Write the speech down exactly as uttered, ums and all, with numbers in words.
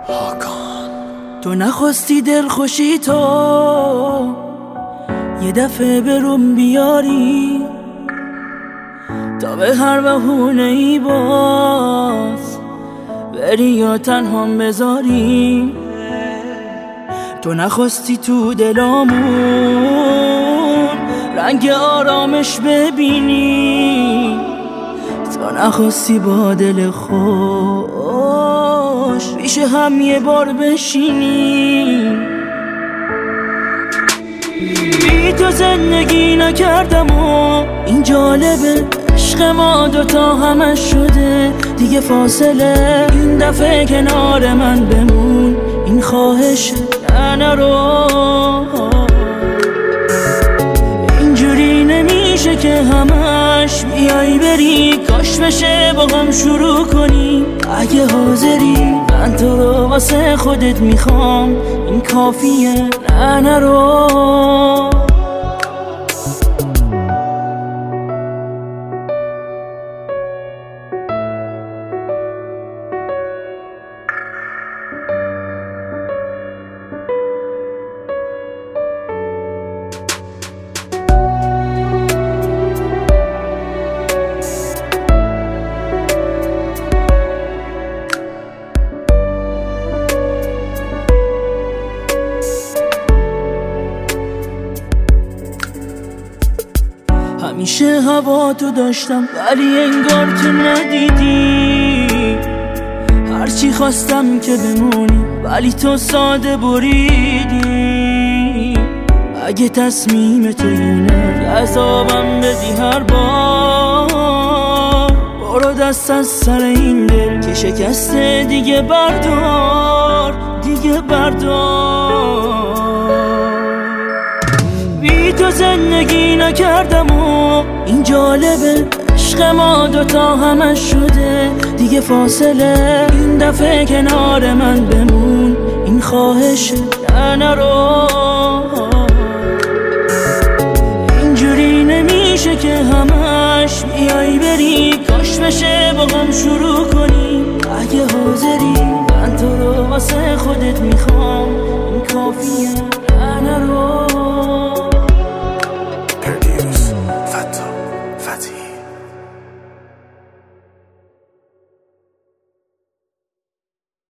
هاکان. تو نخواستی دل خوشی تو یه دفعه بروم بیاری تا به هر بهونه ای باز بری یا تنهام بذاری. تو نخواستی تو دلامون رنگ آرامش ببینی، تو نخواستی با دل خوش پیش هم یه بار بشینی. بی تو زندگی نکردم و این جالبه، عشق ما دوتا همش شده دیگه فاصله. این دفعه کنار من بمون، این خواهشه نه نرو. اینجوری نمیشه که همش بیای بری، کاش بشه با هم شروع کنیم. اگه حاضری من تو رو واسه خودت میخوام، این کافیه نه نرو. همیشه هوا تو داشتم ولی انگار تو ندیدی. هرچی خواستم که بمونی ولی تو ساده بریدی. اگه تصمیم تو اینه عذابم بدی هر بار، برو دست از سر این دل که شکسته دیگه بردار، دیگه بردار. بی تو زندگی نکردم و این جالبه، عشق ما دوتا همش شده دیگه فاصله. این دفعه کنار من بمون، این خواهشه نه نرو. اینجوری نمیشه که همش بیای بری، کاش بشه با هم شروع کنیم. اگه حاضری من تو رو واسه خودت میخوام، این کافیه.